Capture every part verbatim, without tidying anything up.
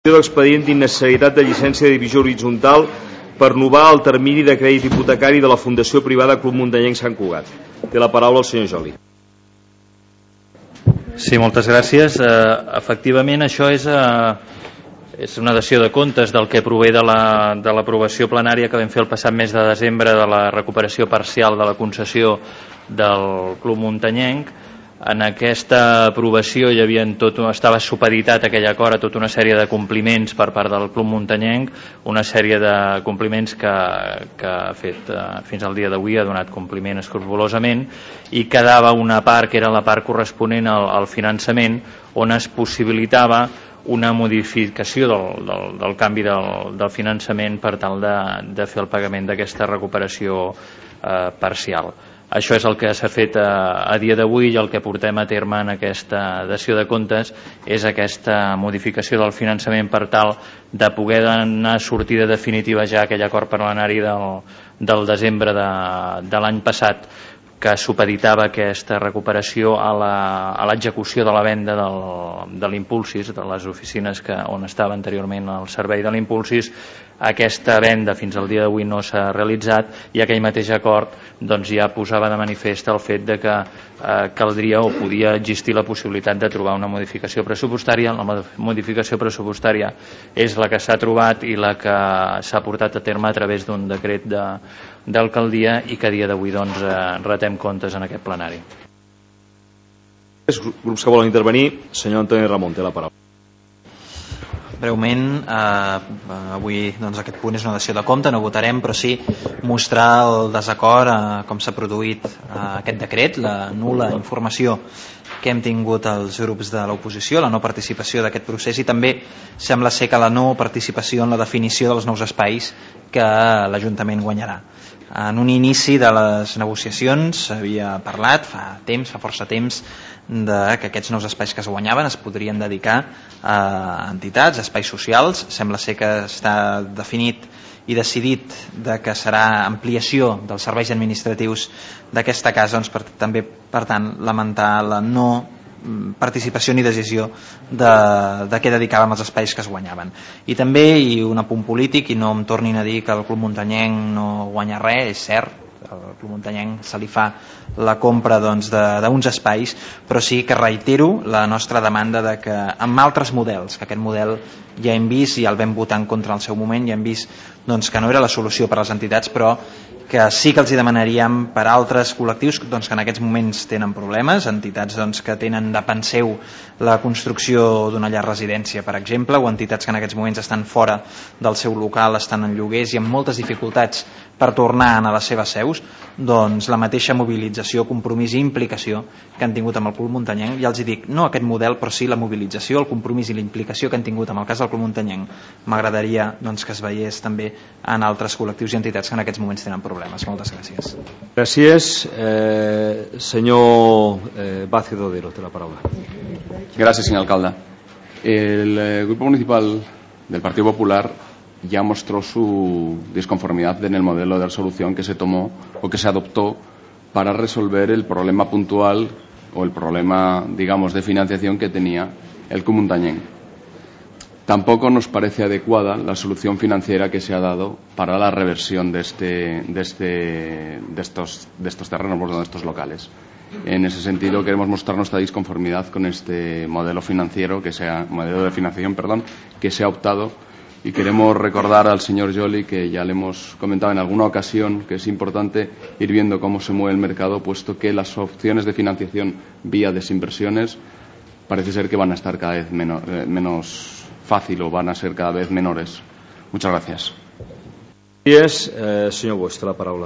l'expedient d'innecessitat de llicència de divisió horitzontal per renovar el termini de crèdit hipotecari de la Fundació Privada Club Muntanyenc Sant Cugat. Té la paraula el senyor Joli. Sí, moltes gràcies. Eh, efectivament, això és, eh, és una dació de comptes del que prové de la, de l'aprovació plenària que vam fer el passat mes de desembre de la recuperació parcial de la concessió del Club Muntanyenc. En aquesta aprovació hi havia tot, estava supeditat aquell acord a tota una sèrie de compliments per part del Club Muntanyenc, una sèrie de compliments que, que ha fet eh, fins al dia d'avui, ha donat compliment escrupolosament, i quedava una part que era la part corresponent al, al finançament, on es possibilitava una modificació del, del, del canvi del, del finançament per tal de, de fer el pagament d'aquesta recuperació eh, parcial. Això és el que s'ha fet a, a dia d'avui, i el que portem a terme en aquesta dació de comptes és aquesta modificació del finançament per tal de poder donar sortida definitiva ja a aquell acord plenari del, del desembre de, de l'any passat, que supeditava aquesta recuperació a l'execució de la venda del, de l'Impulsis, de les oficines que, on estava anteriorment el servei de l'Impulsis. Aquesta venda fins al dia d'avui no s'ha realitzat, i aquell mateix acord doncs, ja posava de manifest el fet de que eh, caldria o podia existir la possibilitat de trobar una modificació pressupostària. La modificació pressupostària és la que s'ha trobat i la que s'ha portat a terme a través d'un decret de, d'alcaldia, i que a dia d'avui doncs, eh, retem comptes en aquest plenari. Els grups que volen intervenir, senyor Antoni Ramon, té la paraula. Breument, eh, avui doncs, aquest punt és una dació de compte, no votarem, però sí mostrar el desacord eh, com s'ha produït eh, aquest decret, la nul·la informació que hem tingut els grups de l'oposició, la no participació d'aquest procés, i també sembla ser que la no participació en la definició dels nous espais que l'Ajuntament guanyarà. En un inici de les negociacions s'havia parlat fa temps, fa força temps, de que aquests nous espais que es guanyaven es podrien dedicar a entitats, a espais socials. Sembla ser que està definit i decidit de que serà ampliació dels serveis administratius d'aquesta casa, doncs per, també, per tant, lamentar la no participació ni decisió de, de què dedicàvem els espais que es guanyaven. I també, i un apunt polític, i no em tornin a dir que el Club Muntanyenc no guanya res, és cert, al Club Muntanyenc se li fa la compra doncs, d'uns espais, però sí que reitero la nostra demanda de que amb altres models, que aquest model ja hem vist i el vam votar en contra al seu moment, ja hem vist doncs, que no era la solució per a les entitats, però que sí que els hi demanaríem per a altres col·lectius doncs, que en aquests moments tenen problemes, entitats doncs, que tenen de penseu la construcció d'una llar residència, per exemple, o entitats que en aquests moments estan fora del seu local, estan en lloguers i amb moltes dificultats per tornar a les seves seus, doncs la mateixa mobilització, compromís i implicació que han tingut amb el Club Muntanyenc. Ja els hi dic, no aquest model, però sí la mobilització, el compromís i la implicació que han tingut amb el cas del Club Muntanyenc. M'agradaria doncs, que es veiés també en altres col·lectius i entitats que en aquests moments tenen problemes. Moltes gràcies. Gràcies. Eh, senyor eh, Vázquez Rodero, té la paraula. Gracias, señor alcalde. El eh, Grupo Municipal del Partido Popular ya mostró su disconformidad en el modelo de resolución que se tomó o que se adoptó para resolver el problema puntual o el problema, digamos, de financiación que tenía el Club Muntanyenc. Tampoco nos parece adecuada la solución financiera que se ha dado para la reversión de, este, de, este, de, estos, de estos terrenos, de estos locales. En ese sentido, queremos mostrar nuestra disconformidad con este modelo financiero, que sea, modelo de financiación, perdón, que se ha optado. Y queremos recordar al señor Joli, que ya le hemos comentado en alguna ocasión, que es importante ir viendo cómo se mueve el mercado, puesto que las opciones de financiación vía desinversiones parece ser que van a estar cada vez menos, eh, menos fácil o van a ser cada vez menores. Muchas gracias. Gràcies. Eh, senyor Bosch, la paraula.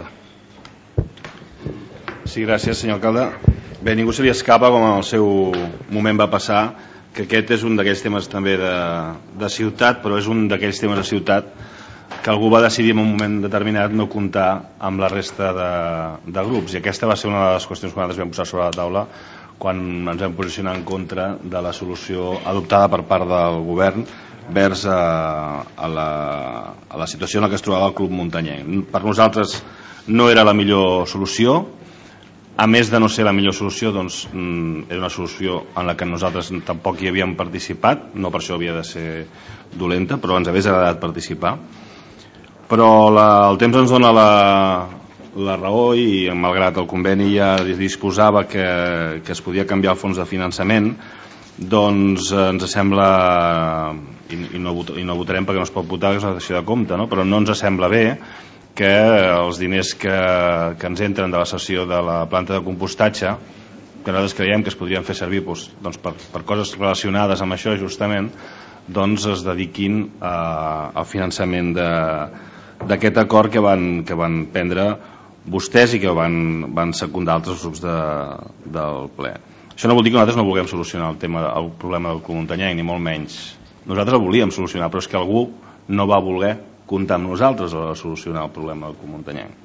Sí, gràcies, senyor alcalde. Bé, ningú se li escapa, com en el seu moment va passar, que aquest és un d'aquells temes també de, de ciutat, però és un d'aquells temes de ciutat que algú va decidir en un moment determinat no comptar amb la resta de, de grups, i aquesta va ser una de les qüestions que nosaltres vam posar sobre la taula quan ens vam posicionar en contra de la solució adoptada per part del govern vers a, a, la, a la situació en la que es trobava el Club Muntanyenc. Per nosaltres no era la millor solució, a més de no ser la millor solució, doncs és una solució en la que nosaltres tampoc hi havíem participat, no per això havia de ser dolenta, però ens hagués agradat participar. Però la, el temps ens dona la, la raó i malgrat el conveni ja disposava que, que es podia canviar el fons de finançament, doncs ens sembla, i, i, no, i no votarem perquè no es pot votar, que és una decisió de compte, no? Però no ens sembla bé que els diners que, que ens entren de la cessió de la planta de compostatge, que nosaltres creiem que es podrien fer servir doncs, doncs per, per coses relacionades amb això justament, doncs es dediquin a, al finançament d'aquest acord que van, que van prendre vostès i que van, van secundar altres grups de, del ple. Això no vol dir que nosaltres no vulguem solucionar el, tema, el problema del Club Muntanyenc, ni molt menys. Nosaltres el volíem solucionar, però és que algú no va voler comptar amb nosaltres a solucionar el problema del Club Muntanyenc.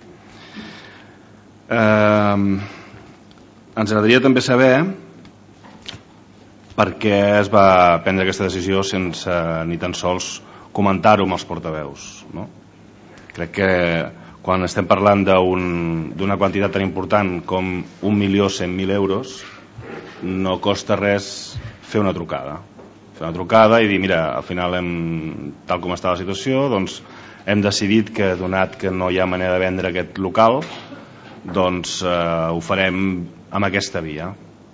Eh, ens agradaria també saber per què es va prendre aquesta decisió sense ni tan sols comentar-ho amb els portaveus, no? Crec que quan estem parlant d'una un, quantitat tan important com un milió cent mil euros no costa res fer una trucada fer una trucada i dir, mira, al final hem, tal com està la situació, doncs hem decidit que, donat que no hi ha manera de vendre aquest local, doncs eh, ho farem amb aquesta via.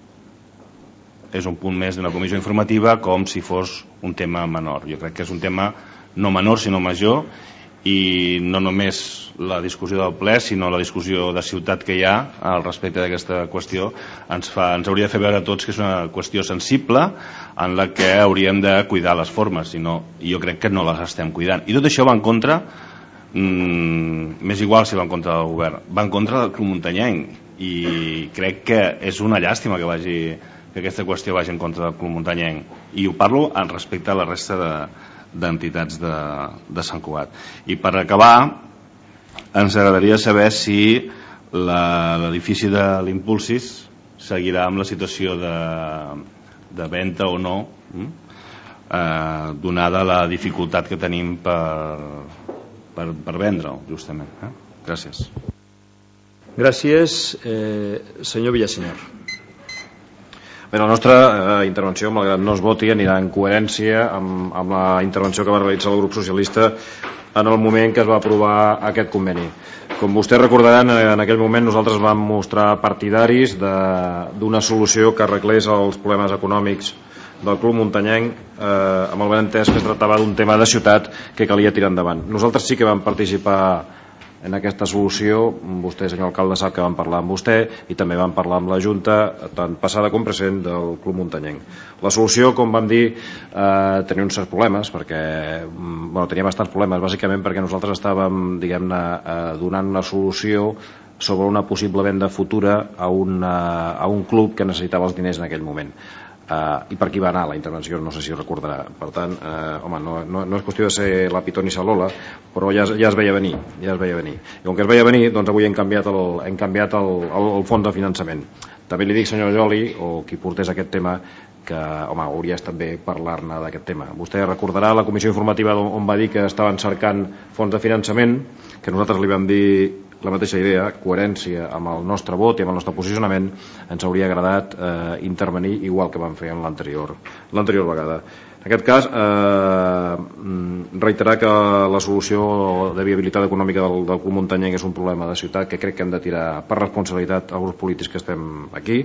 És un punt més d'una comissió informativa com si fos un tema menor. Jo crec que és un tema no menor sinó major, i no només la discussió del ple sinó la discussió de ciutat que hi ha al respecte d'aquesta qüestió ens, fa, ens hauria de fer veure a tots que és una qüestió sensible en la que hauríem de cuidar les formes, i no, jo crec que no les estem cuidant, i tot això va en contra mmm, m'és igual si va en contra del govern, va en contra del Club Muntanyenc, i crec que és una llàstima que vagi que aquesta qüestió vagi en contra del Club Muntanyenc, i ho parlo en respecte a la resta de d'entitats de, de Sant Cugat. I per acabar ens agradaria saber si l'edifici de l'Impulsis seguirà amb la situació de, de venda o no, eh, donada la dificultat que tenim per, per, per vendre'l justament. Eh? Gràcies. Gràcies. Eh, senyor Villasenyor. Bé, la nostra eh, intervenció, malgrat no es voti, anirà en coherència amb, amb la intervenció que va realitzar el grup socialista en el moment que es va aprovar aquest conveni. Com vostès recordaran, en aquell moment nosaltres vam mostrar partidaris d'una solució que arreglés els problemes econòmics del Club Muntanyenc, eh, amb el benentès que es tractava d'un tema de ciutat que calia tirar endavant. Nosaltres sí que vam participar en aquesta solució. Vostè, senyor alcalde, sap que vam parlar amb vostè i també vam parlar amb la Junta, tant passada com present, del Club Muntanyenc. La solució, com vam dir, eh, tenia uns certs problemes, perquè bueno, tenia bastants problemes, bàsicament perquè nosaltres estàvem, diguem-ne, eh, donant una solució sobre una possible venda futura a un, a un club que necessitava els diners en aquell moment. Uh, i per aquí va anar la intervenció, no sé si ho recordarà. Per tant, uh, home, no, no, no és qüestió de ser la Pitó ni Salola, però ja, ja es veia venir, ja es veia venir. I com que es veia venir, doncs avui hem canviat el, hem canviat el, el, el fons de finançament. També li dic, senyor Joli, o qui portés aquest tema, que home, hauria estat bé parlar-ne d'aquest tema. Vostè recordarà la comissió informativa on va dir que estaven cercant fons de finançament, que nosaltres li vam dir la mateixa idea, coherència amb el nostre vot i amb el nostre posicionament. Ens hauria agradat eh, intervenir igual que vam fer en l'anterior l'anterior vegada. En aquest cas, eh, reiterar que la solució de viabilitat econòmica del, del Club Muntanyenc és un problema de ciutat que crec que hem de tirar per responsabilitat als grups polítics que estem aquí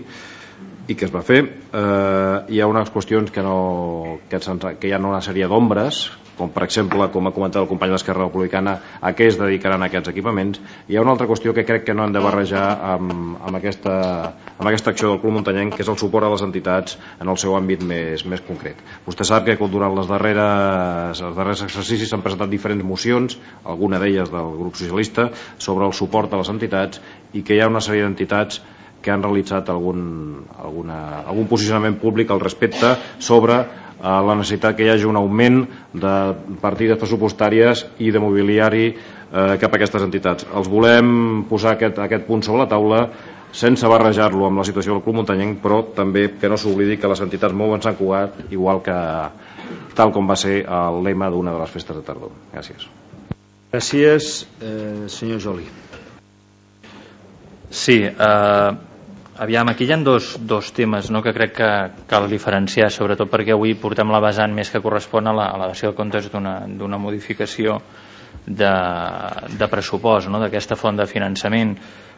i que es va fer. Eh, hi ha unes qüestions que, no, que, que hi ha una sèrie d'ombres, com per exemple, com ha comentat el company d'Esquerra Republicana, a què es dedicaran aquests equipaments. Hi ha una altra qüestió que crec que no hem de barrejar amb, amb, aquesta, amb aquesta acció del Club Muntanyenc, que és el suport a les entitats en el seu àmbit més, més concret. Vostè sap que durant les darreres, els darrers exercicis s'han presentat diferents mocions, alguna d'elles del grup socialista, sobre el suport a les entitats, i que hi ha una sèrie d'entitats que han realitzat algun, alguna, algun posicionament públic al respecte sobre eh, la necessitat que hi hagi un augment de partides pressupostàries i de mobiliari eh, cap a aquestes entitats. Els volem posar aquest, aquest punt sobre la taula sense barrejar-lo amb la situació del Club Muntanyenc, però també que no s'oblidi que les entitats mouen Sant Cugat, igual que tal com va ser el lema d'una de les festes de tardor. Gràcies. Gràcies, eh, senyor Joli. Sí, eh, Aviam, aquí hi ha dos, dos temes, no?, que crec que cal diferenciar, sobretot perquè avui portem la vessant més que correspon a la, a la dació de comptes d'una modificació de, de pressupost, no?, d'aquesta font de finançament.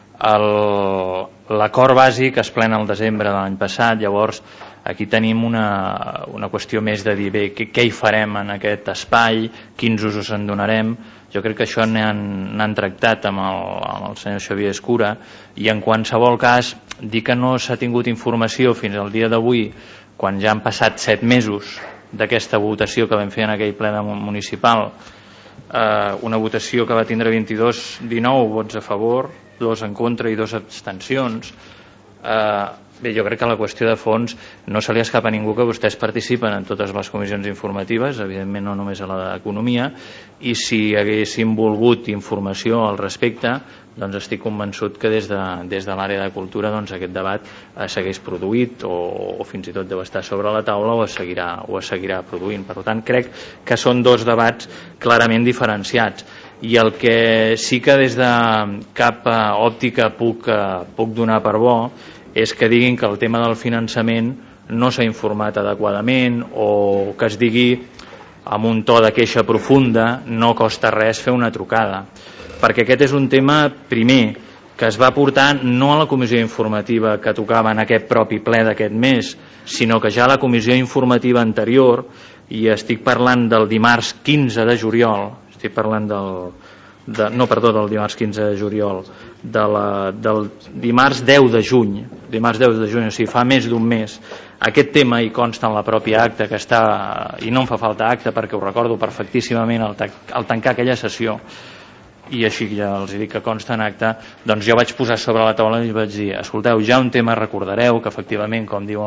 L'acord bàsic es plena el desembre de l'any passat, llavors aquí tenim una, una qüestió més de dir, bé, què, què hi farem en aquest espai, quins usos en donarem. Jo crec que això n'han tractat amb el, amb el senyor Xavier Escura, i en qualsevol cas dir que no s'ha tingut informació fins al dia d'avui, quan ja han passat set mesos d'aquesta votació que vam fer en aquell ple municipal, eh, una votació que va tindre vint-i-dos, dinou vots a favor, dos en contra i dos abstencions. Eh, bé, jo crec que la qüestió de fons no se li escapa a ningú que vostès participen en totes les comissions informatives, evidentment no només a la d'Economia, i si haguéssim volgut informació al respecte, doncs estic convençut que des de, des de l'àrea de cultura doncs aquest debat eh, s'hagués produït o, o fins i tot deu estar sobre la taula o es seguirà, o es seguirà produint. Per tant, crec que són dos debats clarament diferenciats, i el que sí que des de cap òptica puc, puc donar per bo és que diguin que el tema del finançament no s'ha informat adequadament, o que es digui amb un to de queixa profunda, no costa res fer una trucada, perquè aquest és un tema, primer, que es va portar no a la comissió informativa que tocava en aquest propi ple d'aquest mes, sinó que ja a la comissió informativa anterior, i estic parlant del dimarts quinze de juliol, estic parlant del, de, no, perdó, del dimarts quinze de juliol, de la, del dimarts deu de juny, dimarts deu de juny, o sigui, fa més d'un mes. Aquest tema hi consta en la pròpia acta, que està, i no em fa falta acta perquè ho recordo perfectíssimament al, al tancar aquella sessió, i així ja els dic que consta en acta, doncs jo vaig posar sobre la taula i vaig dir, escolteu, ja un tema recordareu que efectivament, com diu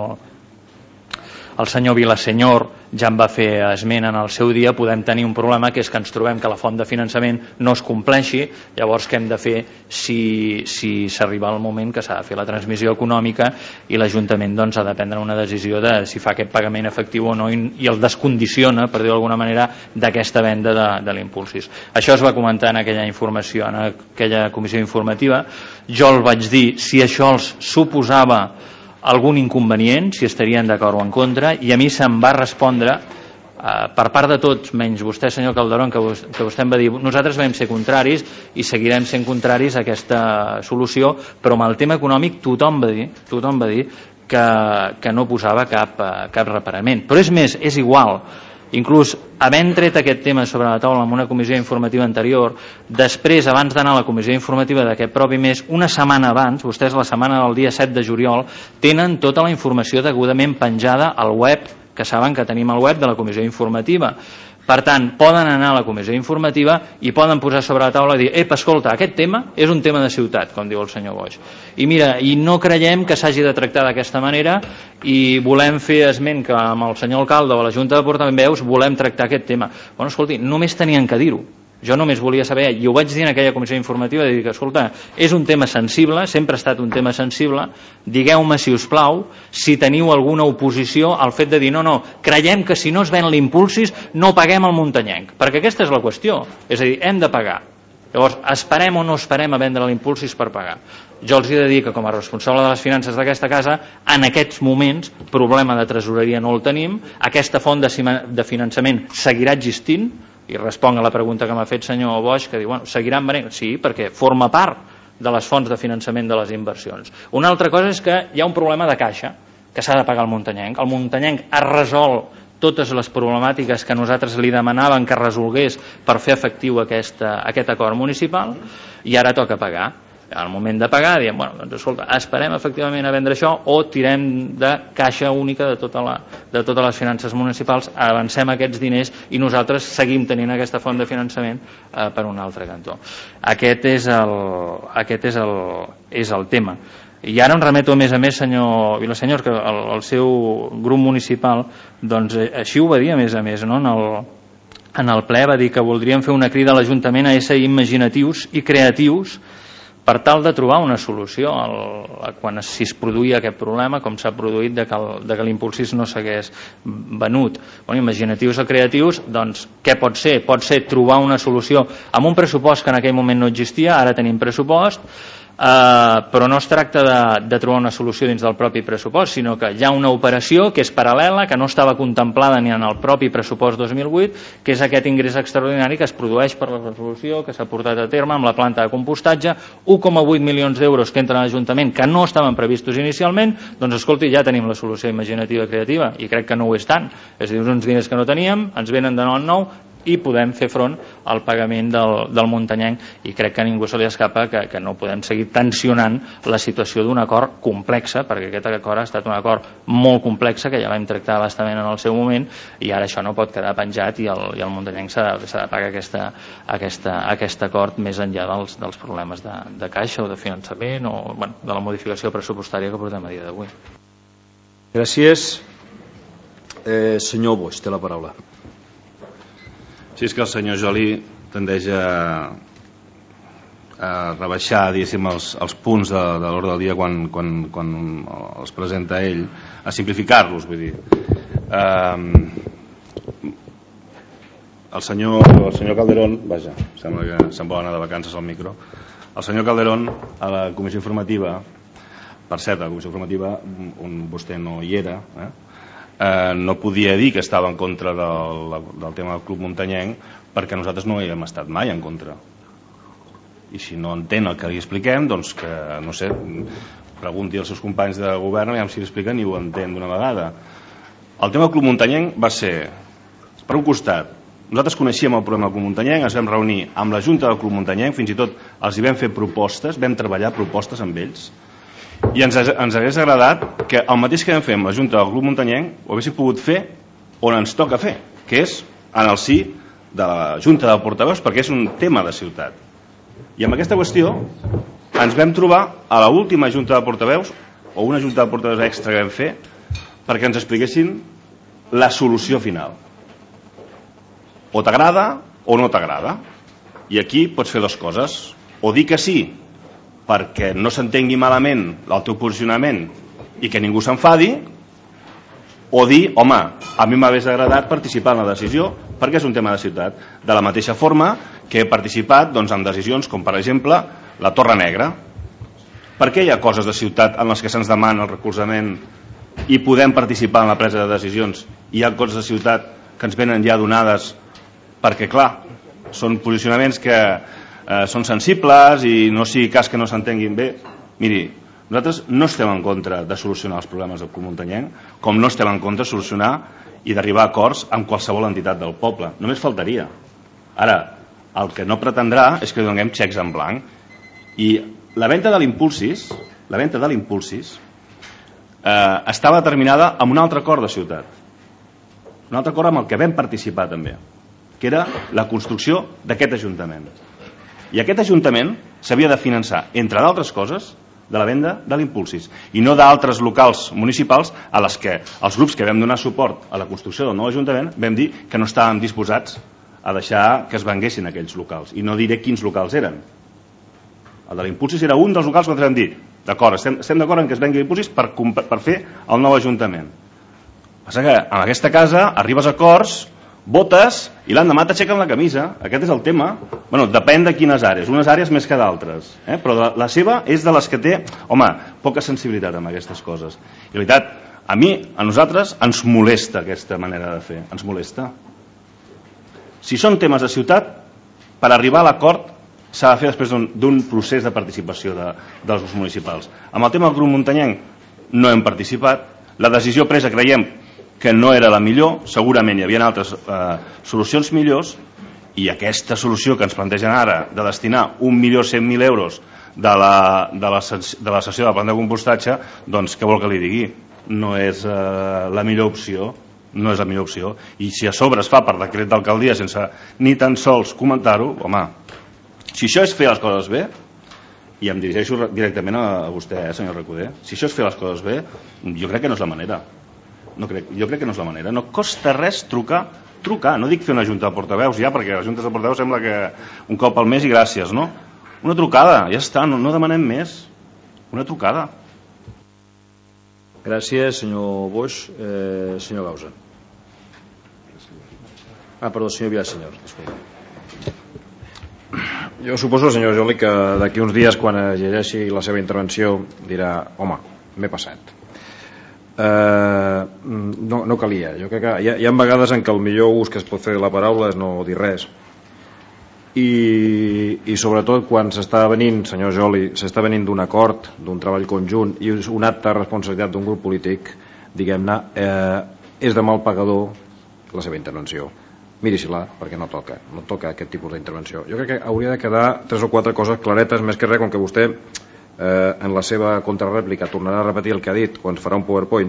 el senyor Vilasenyor, ja en va fer esment en el seu dia, podem tenir un problema, que és que ens trobem que la font de finançament no es compleixi. Llavors què hem de fer si, si s'arriba al moment que s'ha de fer la transmissió econòmica i l'Ajuntament doncs, ha de prendre una decisió de si fa aquest pagament efectiu o no, i, i el descondiciona, per dir-ho d'alguna manera, d'aquesta venda de, de l'Impulsis. Això es va comentar en aquella informació, en aquella comissió informativa. Jo el vaig dir si això els suposava algun inconvenient, si estarien d'acord o en contra, i a mi se'm va respondre eh, per part de tots, menys vostè, senyor Calderón, que, vos, que vostè em va dir nosaltres vam ser contraris i seguirem sent contraris a aquesta solució, però amb el tema econòmic tothom va dir, tothom va dir que, que no posava cap, cap reparament. Però és més, és igual. Inclús havent tret aquest tema sobre la taula en una comissió informativa anterior, després, abans d'anar a la comissió informativa d'aquest propi mes, una setmana abans, vostès la setmana del dia set de juliol, tenen tota la informació degudament penjada al web, que saben que tenim al web de la comissió informativa. Per tant, poden anar a la comissió informativa i poden posar sobre la taula i dir, ep, escolta, aquest tema és un tema de ciutat, com diu el senyor Boix. I mira, i no creiem que s'hagi de tractar d'aquesta manera i volem fer esment que amb el senyor alcalde o la Junta de Portaveus volem tractar aquest tema. Bueno, escolti, només tenien que dir-ho. Jo només volia saber, i ho vaig dir en aquella comissió informativa, de dir que, escolta, és un tema sensible, sempre ha estat un tema sensible, digueu-me, si us plau, si teniu alguna oposició al fet de dir, no, no, creiem que si no es ven l'Impulsis no paguem el muntanyenc, perquè aquesta és la qüestió, és a dir, hem de pagar. Llavors, esperem o no esperem a vendre l'Impulsis per pagar? Jo els he de dir que com a responsable de les finances d'aquesta casa, en aquests moments, problema de tresoreria no el tenim, aquesta font de finançament seguirà existint, i responc a la pregunta que m'ha fet senyor Boix, que diu, bueno, seguiran venent? Sí, perquè forma part de les fonts de finançament de les inversions. Una altra cosa és que hi ha un problema de caixa, que s'ha de pagar el muntanyenc. El muntanyenc ha resolt totes les problemàtiques que nosaltres li demanàvem que resolgués per fer efectiu aquesta, aquest acord municipal, i ara toca pagar. Al moment de pagar diem, bueno, doncs escolta, esperem efectivament a vendre això o tirem de caixa única de, tota la, de totes les finances municipals, avancem aquests diners i nosaltres seguim tenint aquesta font de finançament eh, per un altre cantó. Aquest és el, aquest és el, és el tema. I ara em remeto a més a més, senyor Vilasenyor, que el, el seu grup municipal doncs, així ho va dir a més a més, no? en, el, en el ple va dir que voldríem fer una crida a l'Ajuntament a ésser imaginatius i creatius per tal de trobar una solució al, quan si es produïa aquest problema, com s'ha produït de que, el, de que l'Impulsis no s'hagués venut. Bueno, imaginatius o creatius, doncs què pot ser? Pot ser trobar una solució amb un pressupost que en aquell moment no existia, ara tenim pressupost, Uh, però no es tracta de, de trobar una solució dins del propi pressupost, sinó que hi ha una operació que és paral·lela, que no estava contemplada ni en el propi pressupost dos mil vuit, que és aquest ingrés extraordinari que es produeix per la resolució que s'ha portat a terme amb la planta de compostatge, un coma vuit milions d'euros que entren a l'Ajuntament que no estaven previstos inicialment. Doncs escolti, ja tenim la solució imaginativa i creativa, i crec que no ho és tant. És a dir, uns diners que no teníem, ens venen de nou en nou i podem fer front al pagament del, del muntanyenc, i crec que a ningú se li escapa que, que no podem seguir tensionant la situació d'un acord complexa, perquè aquest acord ha estat un acord molt complex que ja vam tractar bastament en el seu moment, i ara això no pot quedar penjat, i el, i el muntanyenc s'ha de pagar aquesta, aquesta, aquest acord més enllà dels, dels problemes de, de caixa o de finançament o bueno, de la modificació pressupostària que portem a dia d'avui. Gràcies. Eh, senyor Boix, té la paraula. Sí, és que el senyor Joli tendeix a, a rebaixar, diguéssim, els, els punts de, de l'ordre del dia quan, quan, quan els presenta ell, a simplificar-los, vull dir. Um, el, senyor, el senyor Calderón, vaja, sembla que se'n vol anar de vacances al micro, el senyor Calderón a la comissió informativa, per cert, a la comissió informativa on vostè no hi era, eh? Eh, no podia dir que estava en contra del, del tema del Club Muntanyenc, perquè nosaltres no hi hem estat mai en contra, i si no entén el que li expliquem, doncs que, no sé, pregunti als seus companys de govern, aviam si li expliquen i ho entén d'una vegada. El tema del Club Muntanyenc va ser, per un costat, nosaltres coneixíem el problema del Club Muntanyenc, ens vam reunir amb la Junta del Club Muntanyenc, fins i tot els hi vam fer propostes, vam treballar propostes amb ells, i ens, ens hagués agradat que el mateix que vam fer amb la Junta del Club Muntanyenc ho haguéssim pogut fer on ens toca fer, que és en el si de la Junta de Portaveus, perquè és un tema de ciutat. I amb aquesta qüestió ens vam trobar a l'última Junta de Portaveus, o una Junta de Portaveus extra que vam fer, perquè ens expliquessin la solució final. O t'agrada o no t'agrada. I aquí pots fer dues coses: o dir que sí perquè no s'entengui malament el teu posicionament i que ningú s'enfadi, o dir, home, a mi m'hagués agradat participar en la decisió perquè és un tema de ciutat, de la mateixa forma que he participat doncs, en decisions com per exemple la Torre Negra. Per què hi ha coses de ciutat en les que se'ns demana el recolzament i podem participar en la presa de decisions, i hi ha coses de ciutat que ens venen ja donades perquè, clar, són posicionaments que Eh, són sensibles i no sigui cas que no s'entenguin bé? Miri, nosaltres no estem en contra de solucionar els problemes del Club Muntanyenc, com no estem en contra de solucionar i d'arribar a acords amb qualsevol entitat del poble, només faltaria. Ara, el que no pretendrà és que donem xecs en blanc, i la venda de l'Impulsis la venda de l'Impulsis eh, estava determinada amb un altre acord de ciutat, un altre acord amb el que vam participar també, que era la construcció d'aquest Ajuntament. I aquest Ajuntament s'havia de finançar, entre d'altres coses, de la venda de l'Impulsis, i no d'altres locals municipals a les que els grups que vam donar suport a la construcció del nou Ajuntament vam dir que no estàvem disposats a deixar que es venguessin aquells locals, i no diré quins locals eren. El de l'Impulsis era un dels locals que vam dir, d'acord, estem, estem d'acord en que es vengui l'Impulsis per, per fer el nou Ajuntament. Passa que en aquesta casa arribes a acords, votes i l'endemà t'aixequen la camisa. Aquest és el tema. Bueno, depèn de quines àrees, unes àrees més que d'altres, eh? Però la, la seva és de les que té, home, poca sensibilitat amb aquestes coses. I la veritat, a mi, a nosaltres ens molesta aquesta manera de fer, ens molesta. Si són temes de ciutat, per arribar a l'acord s'ha de fer després d'un procés de participació de, dels grups municipals. Amb el tema del Grup Muntanyenc no hem participat, la decisió presa creiem que no era la millor, segurament hi havia altres eh, solucions millors, i aquesta solució que ens plantegen ara de destinar un milió cent mil euros de la, de, la, de la sessió de la planta de compostatge, doncs què vol que li digui? No és eh, la millor opció, no és la millor opció, i si a sobre es fa per decret d'alcaldia sense ni tan sols comentar-ho, home, si això és fer les coses bé, i em dirigeixo directament a vostè, eh, senyor Recoder, si això és fer les coses bé, jo crec que no és la manera. No crec, jo crec que no és la manera. No costa res trucar, trucar, no dic fer una junta de portaveus ja, perquè les juntes de portaveus sembla que un cop al mes i gràcies, no? Una trucada, ja està, no, no demanem més. Una trucada. Gràcies, senyor Boix. Eh, senyor Gausa. Ah, perdó, senyor Villasenyor. Jo suposo, senyor Joli, que d'aquí uns dies, quan llegeixi la seva intervenció, dirà, home, m'he passat. Uh, no, no calia. Jo crec que hi ha, hi ha vegades en què el millor ús que es pot fer de la paraula és no dir res. I, i sobretot quan s'està venint, senyor Joli, s'està venint d'un acord, d'un treball conjunt i un acte de responsabilitat d'un grup polític, diguem-ne, eh, és de mal pagador la seva intervenció. Miri-si-la, perquè no toca, no toca aquest tipus d'intervenció. Jo crec que hauria de quedar tres o quatre coses claretes, més que res, com que vostè eh, en la seva contrarèplica tornarà a repetir el que ha dit quan es farà un PowerPoint,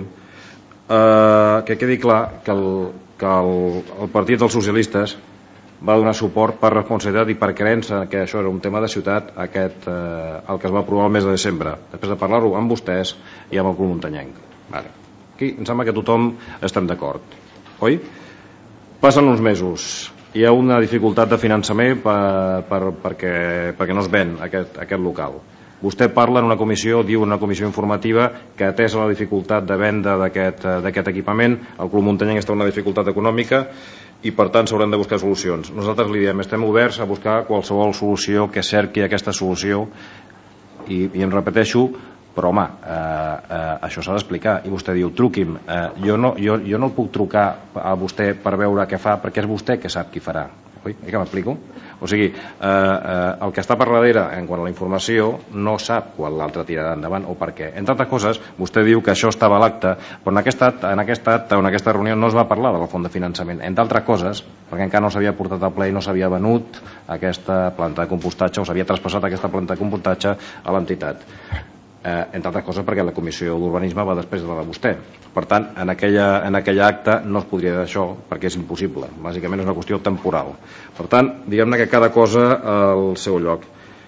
eh, que quedi clar que, el, que el, el Partit dels Socialistes va donar suport per responsabilitat i per creença que això era un tema de ciutat, aquest, eh, el que es va aprovar el mes de desembre, després de parlar-ho amb vostès i amb el Club Muntanyenc. Vale. Aquí em sembla que tothom estem d'acord, oi? Passen uns mesos, hi ha una dificultat de finançament per, per, perquè, perquè no es ven aquest, aquest local. Vostè parla en una comissió, diu en una comissió informativa que atesa la dificultat de venda d'aquest equipament, el Club Muntanyenc està en una dificultat econòmica i per tant s'hauran de buscar solucions. Nosaltres li diem, estem oberts a buscar qualsevol solució que cerqui aquesta solució i, i em repeteixo, però home, eh, eh, això s'ha d'explicar i vostè diu, truqui'm, eh, jo, no, jo, jo no el puc trucar a vostè per veure què fa perquè és vostè que sap qui farà, oi? I que m'explico? O sigui, eh, eh, el que està per darrere en quant a la informació no sap quan l'altre tirarà endavant o per què. Entre altres coses, vostè diu que això estava a l'acte, però en aquest acte, en aquest acte, en aquesta reunió no es va parlar del fons de finançament. Entre altres coses, perquè encara no s'havia portat a ple i no s'havia venut aquesta planta de compostatge o s'havia traspassat aquesta planta de compostatge a l'entitat. Eh, entre altres coses perquè la comissió d'urbanisme va després de la de vostè. Per tant, en aquella, en aquell acte no es podria dir això perquè és impossible. Bàsicament és una qüestió temporal. Per tant, diguem-ne que cada cosa al seu lloc.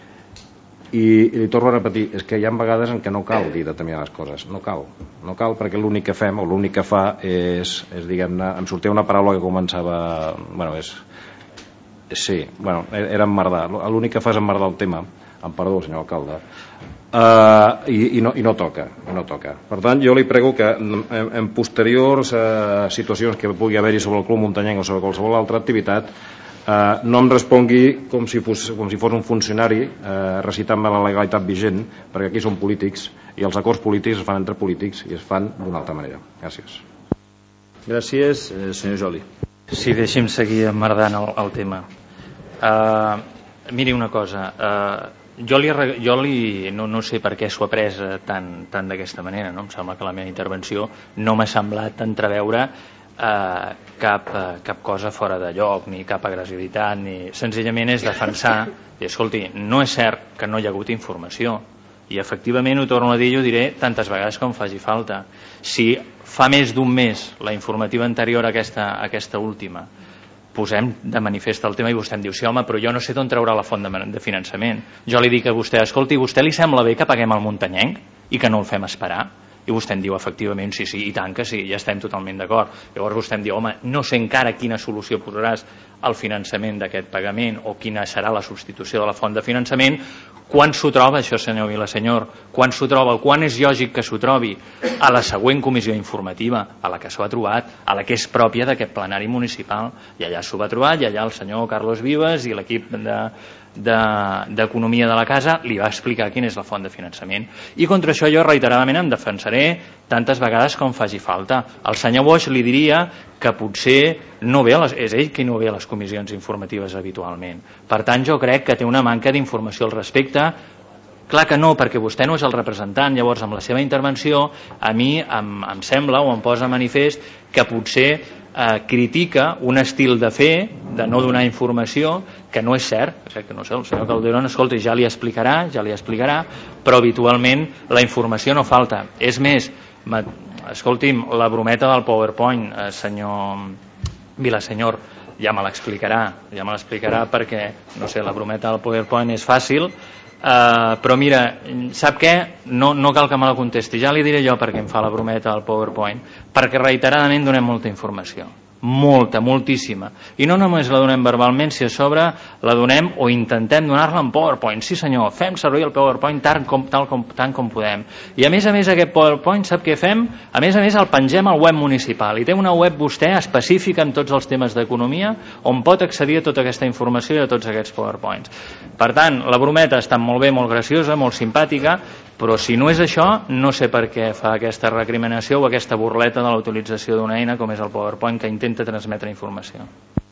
I, i li torno a repetir, és que hi ha vegades en què no cal dir determinades coses. No cal. No cal perquè l'únic que fem o l'únic que fa és, és diguem-ne, em sortia una paraula que començava... Bueno, és... Sí, bueno, era emmerdar. L'únic que fa és emmerdar el tema. Em perdó, senyor alcalde. Uh, i, i, no, i no toca i no toca. Per tant, jo li prego que en, en posteriors uh, situacions que pugui haver-hi sobre el Club Muntanyenc o sobre qualsevol altra activitat uh, no em respongui com si fos, com si fos un funcionari uh, recitant-me la legalitat vigent, perquè aquí són polítics i els acords polítics es fan entre polítics i es fan d'una altra manera. Gràcies. Gràcies, eh, senyor Joli. Sí, deixi'm seguir emmerdant el, el tema. Uh, miri una cosa, uh, jo li, jo li no, no sé per què s'ho ha pres tan, tan d'aquesta manera, no? Em sembla que la meva intervenció no m'ha semblat entreveure eh, cap, eh, cap cosa fora de lloc, ni cap agressivitat, ni... senzillament és defensar i escolti, no és cert que no hi ha hagut informació i efectivament ho torno a dir i ho diré tantes vegades com faci falta. Si fa més d'un mes la informativa anterior a aquesta, a aquesta última posem de manifest el tema i vostè em diu sí home, però jo no sé d'on traurà la font de, de finançament. Jo li dic a vostè, escolti, vostè li sembla bé que paguem el Muntanyenc i que no el fem esperar? I vostè em diu efectivament sí, sí, i tant que sí, ja estem totalment d'acord. Llavors vostè em diu, home, no sé encara quina solució posaràs al finançament d'aquest pagament o quina serà la substitució de la font de finançament. Quan s'ho troba això, senyor Vilasenyor? Quan s'ho troba? Quan és lògic que s'ho trobi? A la següent comissió informativa, a la que s'ho ha trobat, a la que és pròpia d'aquest plenari municipal. I allà s'ho va trobar, i allà el senyor Carlos Vives i l'equip de d'Economia de la casa li va explicar quina és la font de finançament. I contra això jo reiteradament em defensaré tantes vegades com faci falta. El senyor Boix li diria que potser no ve a les, és ell qui no ve a les comissions informatives habitualment. Per tant, jo crec que té una manca d'informació al respecte. Clar que no, perquè vostè no és el representant. Llavors, amb la seva intervenció, a mi em, em sembla o em posa a manifest que potser eh, critica un estil de fer, de no donar informació, que no és cert. Crec que no sé, el senyor Calderón, escolta, ja li explicarà, ja li explicarà, però habitualment la informació no falta. És més, escolti'm, la brometa del PowerPoint, eh, senyor Vilasenyor, ja me l'explicarà, ja me l'explicarà perquè, no sé, la brometa del PowerPoint és fàcil, Uh, però mira, sap què? No, no cal que me la contesti, ja li diré jo per què em fa la brometa del PowerPoint, perquè reiteradament donem molta informació molta, moltíssima, i no només la donem verbalment, si a sobre la donem o intentem donar-la en PowerPoint. Sí senyor, fem servir el PowerPoint tant com, tal com, tant com podem, i a més a més aquest PowerPoint, sap què fem? A més a més el pengem al web municipal, i té una web vostè específica en tots els temes d'economia on pot accedir a tota aquesta informació i a tots aquests PowerPoints. Per tant, la brometa està molt bé, molt graciosa, molt simpàtica, però si no és això, no sé per què fa aquesta recriminació o aquesta burleta de la utilització d'una eina com és el PowerPoint que intenta transmetre informació.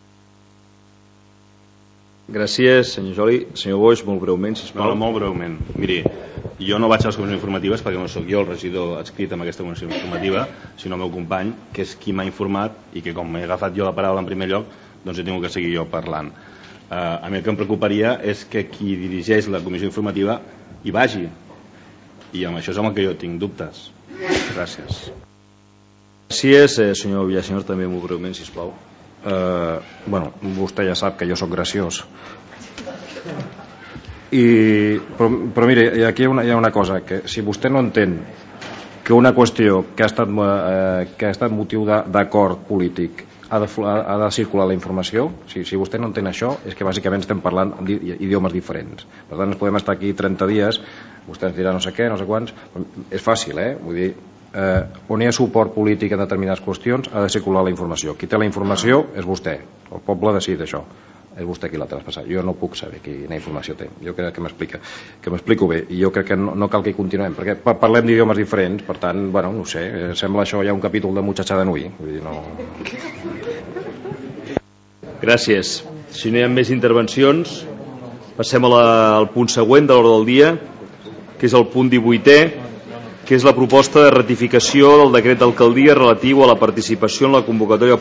Gràcies, senyor Joli. Senyor Boix, molt breument, sisplau. No, molt breument. Miri, jo no vaig a les comissions informatives perquè no sóc jo el regidor adscrit en aquesta comissió informativa, sinó el meu company, que és qui m'ha informat i que com he agafat jo la paraula en primer lloc, doncs he tingut que seguir jo parlant. Uh, a mi el que em preocuparia és que qui dirigeix la comissió informativa hi vagi, i amb això és amb el que jo tinc dubtes. Gràcies. Gràcies, eh, senyor Villasenyor, també molt breument, sisplau. Eh, bueno, vostè ja sap que jo sóc graciós. I, però, però mire, aquí hi ha, una, hi ha una cosa, que si vostè no entén que una qüestió que ha estat, eh, que ha estat motiu d'acord polític ha de, ha de circular la informació, si, si vostè no entén això, és que bàsicament estem parlant idiomes diferents. Per tant, ens podem estar aquí trenta dies, vostè ens dirà no sé què, no sé quants, és fàcil, eh? Vull dir, eh, on hi ha suport polític en determinades qüestions ha de circular la informació. Qui té la informació és vostè, el poble decide això, és vostè qui l'ha traspassat. Jo no puc saber quina informació té, jo crec que m'explica que m'explico bé, i jo crec que no, no cal que hi continuem, perquè parlem d'idiomes diferents, per tant, bueno, no sé, sembla això ja un capítol de Muchacha de Nui, vull dir, no... Gràcies. Si no hi ha més intervencions, passem a la, al punt següent de l'ordre del dia, que és el punt divuitè, que és la proposta de ratificació del decret d'alcaldia relatiu a la participació en la convocatòria